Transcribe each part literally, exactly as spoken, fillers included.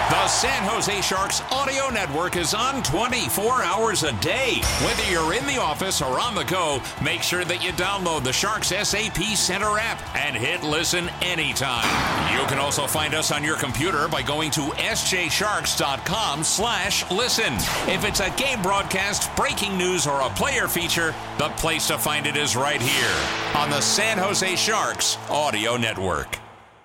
The San Jose Sharks audio network is on twenty-four hours a day. Whether you're in the office or on the go, make sure that you download the Sharks S A P Center app and hit listen anytime. You can also find us on your computer by going to s j sharks dot com slash listen. If it's a game broadcast, breaking news, or a player feature, the place to find it is right here on the San Jose Sharks audio network.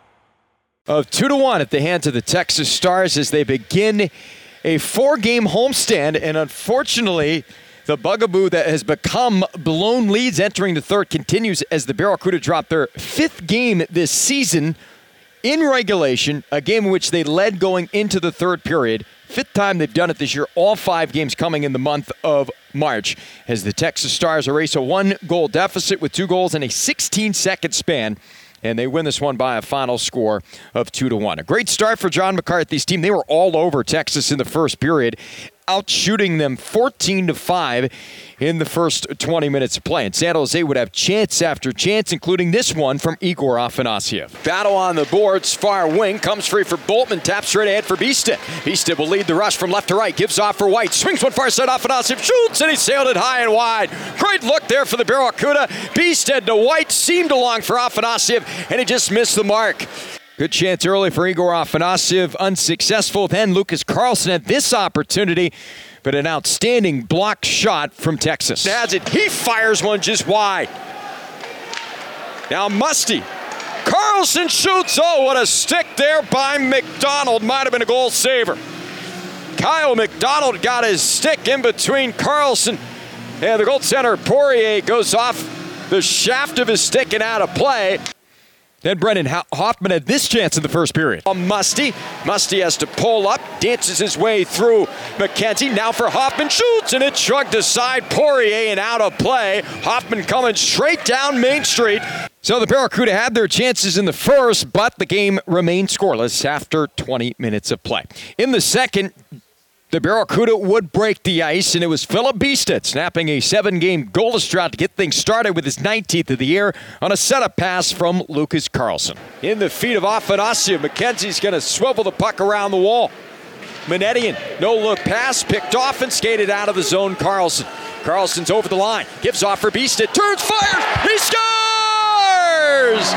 Of two to one at the hands of the Texas Stars as they begin a four-game homestand, and unfortunately, the bugaboo that has become blown leads entering the third continues as the Barracuda drop their fifth game this season in regulation, a game in which they led going into the third period. Fifth time they've done it this year, all five games coming in the month of March, as the Texas Stars erase a one-goal deficit with two goals in a sixteen-second span. And they win this one by a final score of two to one. A great start for John McCarthy's team. They were all over Texas in the first period, outshooting them fourteen to five in the first twenty minutes of play. And San Jose would have chance after chance, including this one from Igor Afanasyev. Battle on the boards, far wing, comes free for Boltman, taps straight ahead for Beasted. Beasted will lead the rush from left to right, gives off for White, swings one far side, Afanasyev shoots, and he sailed it high and wide. Great look there for the Barracuda. Beasted to White, seamed along for Afanasyev, and he just missed the mark. Good chance early for Igor Afanasyev, unsuccessful. Then Lucas Carlson had this opportunity, but an outstanding block shot from Texas. Has it, he fires one just wide. Now Musty. Carlson shoots, oh, what a stick there by McDonald. Might have been a goal saver. Kyle McDonald got his stick in between Carlson and the goaltender Poirier goes off the shaft of his stick and out of play. Then Brennan Hoffman had this chance in the first period. Musty. Musty has to pull up, dances his way through McKenzie. Now for Hoffman, shoots, and it's shrugged aside. Poirier and out of play. Hoffman coming straight down Main Street. So the Barracuda had their chances in the first, but the game remained scoreless after twenty minutes of play. In the second, the Barracuda would break the ice, and it was Philip Beasted snapping a seven-game goalless drought to get things started with his nineteenth of the year on a setup pass from Lucas Carlson. In the feet of Afanasyev, McKenzie's going to swivel the puck around the wall. Manetian, no-look pass, picked off and skated out of the zone. Carlson. Carlson's over the line, gives off for Beasted, turns, fires, he scores!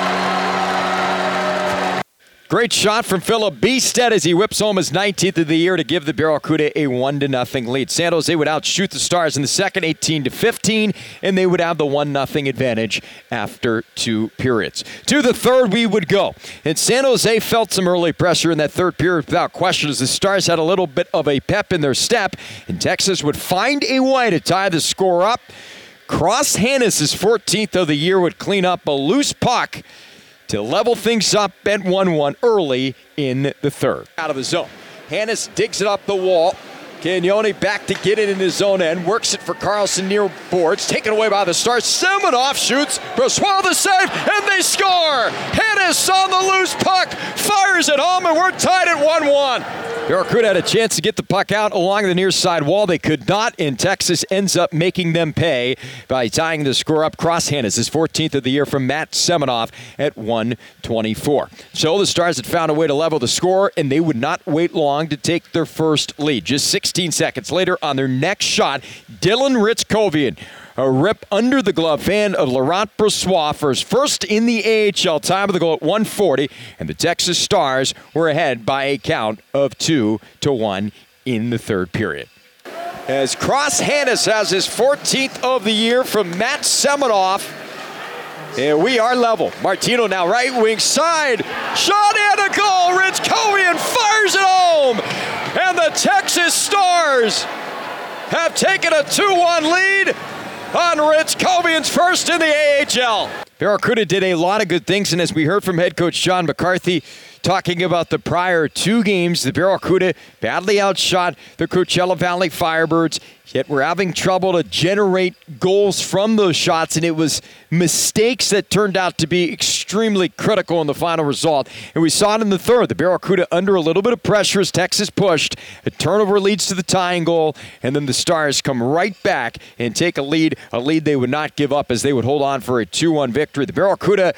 Great shot from Philip Beasted as he whips home his nineteenth of the year to give the Barracuda a one to nothing lead. San Jose would outshoot the Stars in the second, eighteen to fifteen, and they would have the one nothing advantage after two periods. To the third we would go. And San Jose felt some early pressure in that third period without question as the Stars had a little bit of a pep in their step, and Texas would find a way to tie the score up. Cross Hannes, his fourteenth of the year, would clean up a loose puck to level things up at one one early in the third. Out of the zone. Hannes digs it up the wall. Cagnoni back to get it in his own end. Works it for Carlson near boards. Taken away by the Stars. Semenoff shoots. Brossoit the save, and they score! Hannes on the loose puck. Fires it home, and we're tied at one one. Barracuda had a chance to get the puck out along the near side wall. They could not, and Texas ends up making them pay by tying the score up. Cross Hannes, his fourteenth of the year from Matt Semenoff at one twenty-four. So the Stars had found a way to level the score, and they would not wait long to take their first lead. Just sixteen seconds later on their next shot, Dylan Ritzkovian. A rip under the glove hand of Laurent Brossoit for his first in the A H L. Time of the goal at one forty, and the Texas Stars were ahead by a count of two to one in the third period. As Cross Hannes has his fourteenth of the year from Matt Semenoff. And we are level. Martino now right wing side. Shot and a goal. Ritzkovian fires it home. And the Texas Stars have taken a two one lead on Ritzkovian's first in the A H L. Barracuda did a lot of good things, and as we heard from head coach John McCarthy talking about the prior two games, the Barracuda badly outshot the Coachella Valley Firebirds, yet we're having trouble to generate goals from those shots, and it was mistakes that turned out to be extremely critical in the final result. And we saw it in the third. The Barracuda under a little bit of pressure as Texas pushed. A turnover leads to the tying goal, and then the Stars come right back and take a lead, a lead they would not give up as they would hold on for a two one victory. The Barracuda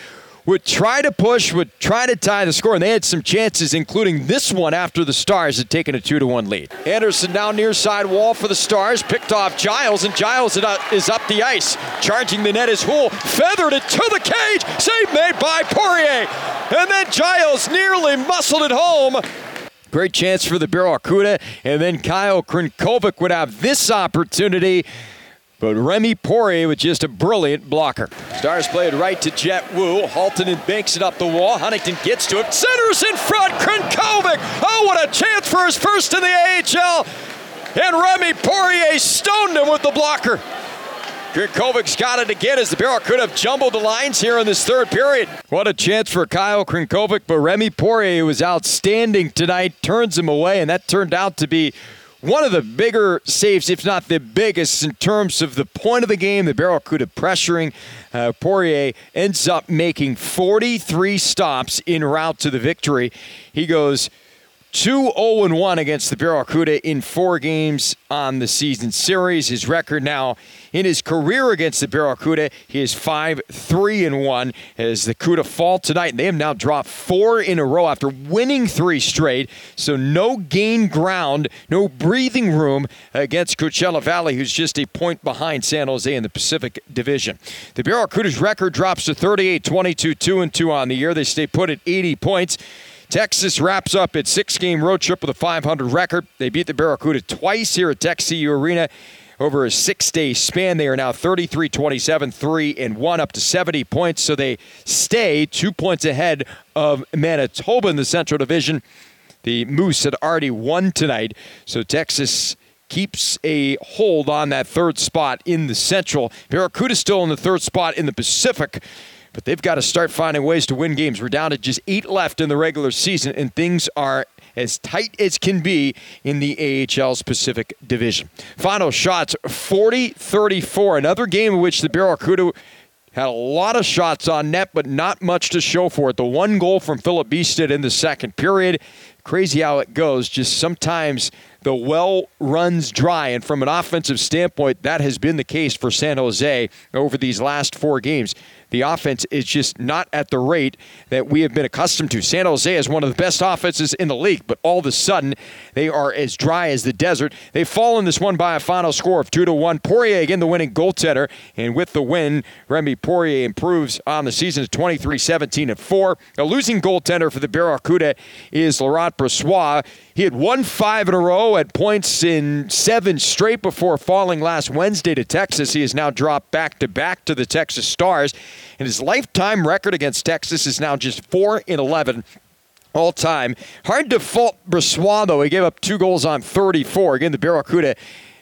would try to push, would try to tie the score, and they had some chances, including this one after the Stars had taken a two to one lead. Anderson now near side wall for the Stars, picked off Giles, and Giles is up the ice. Charging the net is Houle, feathered it to the cage, save made by Poirier, and then Giles nearly muscled it home. Great chance for the Barracuda, and then Kyle Krinkovic would have this opportunity, but Remy Poirier with just a brilliant blocker. Stars played right to Jet Wu. Haltonen banks it up the wall. Huntington gets to it. Centers in front. Krinkovic. Oh, what a chance for his first in the A H L. And Remy Poirier stoned him with the blocker. Krinkovic's got it again as the Barracuda have jumbled the lines here in this third period. What a chance for Kyle Krinkovic, but Remy Poirier was outstanding tonight. Turns him away, and that turned out to be one of the bigger saves, if not the biggest, in terms of the point of the game. The Barracuda pressuring. Uh, Poirier ends up making forty-three stops en route to the victory. He goes two oh one against the Barracuda in four games on the season series. His record now in his career against the Barracuda, he is five three one as the Cuda fall tonight. They have now dropped four in a row after winning three straight. So no gain ground, no breathing room against Coachella Valley, who's just a point behind San Jose in the Pacific Division. The Barracuda's record drops to thirty-eight twenty-two, two and two on the year. They stay put at eighty points. Texas wraps up its six-game road trip with a five hundred record. They beat the Barracuda twice here at Tech C U Arena over a six-day span. They are now thirty-three twenty-seven, three and one, up to seventy points. So they stay two points ahead of Manitoba in the Central Division. The Moose had already won tonight, so Texas keeps a hold on that third spot in the Central. Barracuda still in the third spot in the Pacific, but they've got to start finding ways to win games. We're down to just eight left in the regular season, and things are as tight as can be in the A H L's Pacific Division. Final shots, forty thirty-four. Another game in which the Barracuda had a lot of shots on net, but not much to show for it. The one goal from Philip Beested in the second period. Crazy how it goes. Just sometimes the well runs dry, and from an offensive standpoint, that has been the case for San Jose over these last four games. The offense is just not at the rate that we have been accustomed to. San Jose is one of the best offenses in the league, but all of a sudden, they are as dry as the desert. They've fallen this one by a final score of two to one. Poirier again the winning goaltender, and with the win, Remy Poirier improves on the season to twenty-three seventeen and four. A losing goaltender for the Barracuda is Laurent Brossoit. He had won five in a row at points in seven straight before falling last Wednesday to Texas. He has now dropped back-to-back to the Texas Stars, and his lifetime record against Texas is now just four and eleven all time. Hard to fault Brossoit, though. He gave up two goals on thirty-four. Again, the Barracuda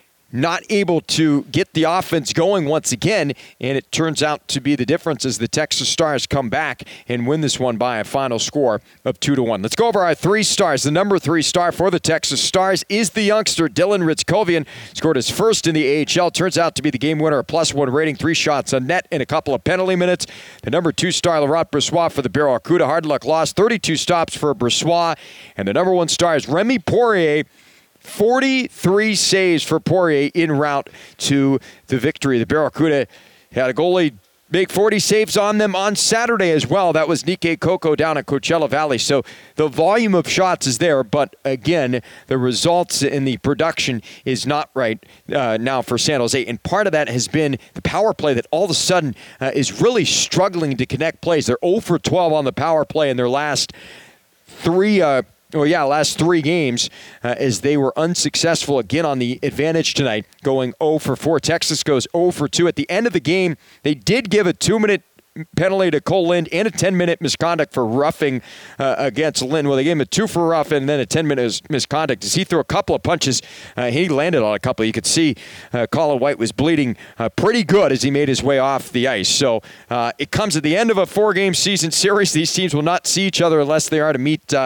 not able to get the offense going once again, and it turns out to be the difference as the Texas Stars come back and win this one by a final score of two to one. Let's go over our three stars. The number three star for the Texas Stars is the youngster Dylan Ritzkovian. Scored his first in the A H L. Turns out to be the game winner, a plus one rating, three shots on net in a couple of penalty minutes. The number two star, Laurent Brossoit for the Barracuda. Hard luck lost, thirty-two stops for Brossoit. And the number one star is Remy Poirier. forty-three saves for Poirier en route to the victory. The Barracuda had a goalie make forty saves on them on Saturday as well. That was Nikkei Coco down at Coachella Valley. So the volume of shots is there, but again, the results in the production is not right uh, now for San Jose. And part of that has been the power play that all of a sudden uh, is really struggling to connect plays. They're zero for twelve on the power play in their last three uh Well, yeah, last three games uh, as they were unsuccessful again on the advantage tonight, going zero for four. Texas goes zero for two. At the end of the game, they did give a two-minute penalty to Cole Lind and a ten-minute misconduct for roughing uh, against Lind. Well, they gave him a two for rough and then a ten-minute misconduct as he threw a couple of punches. Uh, he landed on a couple. You could see uh, Colin White was bleeding uh, pretty good as he made his way off the ice. So uh, it comes at the end of a four-game season series. These teams will not see each other unless they are to meet uh,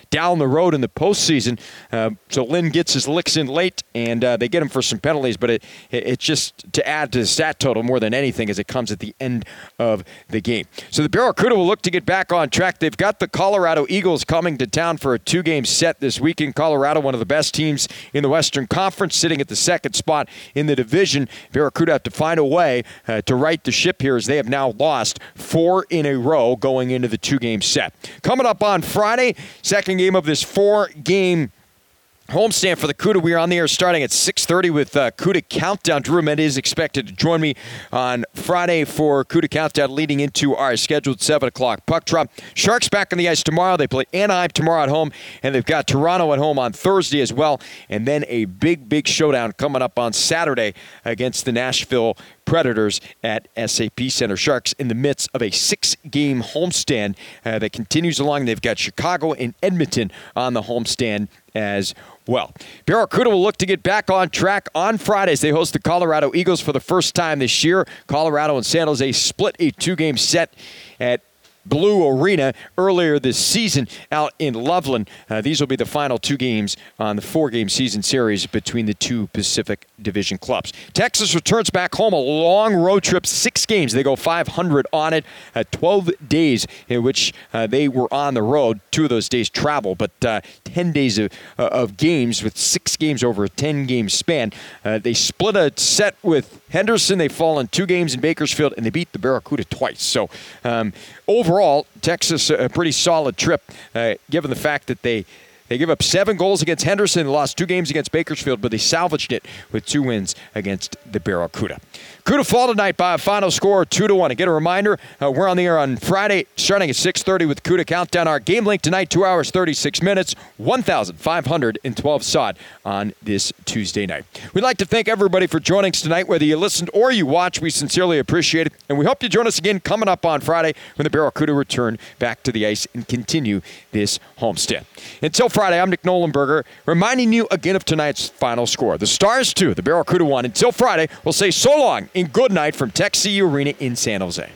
down the road in the postseason. Uh, so Lynn gets his licks in late, and uh, they get him for some penalties, but it, it it's just to add to the stat total more than anything as it comes at the end of the game. So the Barracuda will look to get back on track. They've got the Colorado Eagles coming to town for a two-game set this weekend. Colorado, one of the best teams in the Western Conference, sitting at the second spot in the division. Barracuda have to find a way uh, to right the ship here as they have now lost four in a row going into the two-game set. Coming up on Friday, second game of this four-game homestand for the CUDA. We are on the air starting at six thirty with uh, CUDA Countdown. Drew Ahmed is expected to join me on Friday for CUDA Countdown leading into our scheduled seven o'clock puck drop. Sharks back on the ice tomorrow. They play Anaheim tomorrow at home, and they've got Toronto at home on Thursday as well. And then a big, big showdown coming up on Saturday against the Nashville Predators at S A P Center. Sharks in the midst of a six-game homestand uh, that continues along. They've got Chicago and Edmonton on the homestand as well. Barracuda will look to get back on track on Fridays. They host the Colorado Eagles for the first time this year. Colorado and San Jose split a two-game set at Blue Arena earlier this season out in Loveland. Uh, these will be the final two games on the four-game season series between the two Pacific Division clubs. Texas returns back home, a long road trip, six games. They go five hundred on it, uh, twelve days in which uh, they were on the road. Two of those days travel, but uh, ten days of, uh, of games with six games over a ten-game span. Uh, they split a set with Henderson. They fall in two games in Bakersfield, and they beat the Barracuda twice. So um, overall, Texas, a pretty solid trip, uh, given the fact that they They give up seven goals against Henderson and lost two games against Bakersfield, but they salvaged it with two wins against the Barracuda. CUDA fall tonight by a final score of two to one. Again, a reminder, uh, we're on the air on Friday starting at six thirty with CUDA Countdown. Our game link tonight, two hours, thirty-six minutes, one thousand five hundred twelve S O D on this Tuesday night. We'd like to thank everybody for joining us tonight. Whether you listened or you watched, we sincerely appreciate it. And we hope you join us again coming up on Friday when the Barracuda return back to the ice and continue this homestand. Until Friday, I'm Nick Nolenberger, reminding you again of tonight's final score. The Stars two, the Barracuda one. Until Friday, we'll say so long and good night from Tech C U Arena in San Jose.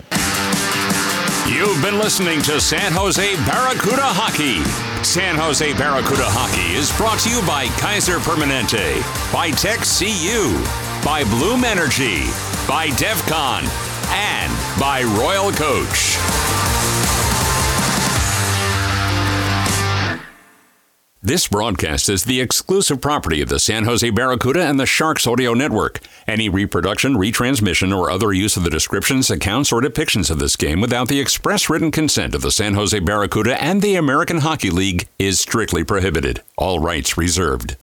You've been listening to San Jose Barracuda Hockey. San Jose Barracuda Hockey is brought to you by Kaiser Permanente, by Tech C U, by Bloom Energy, by DEFCON, and by Royal Coach. This broadcast is the exclusive property of the San Jose Barracuda and the Sharks Audio Network. Any reproduction, retransmission, or other use of the descriptions, accounts, or depictions of this game without the express written consent of the San Jose Barracuda and the American Hockey League is strictly prohibited. All rights reserved.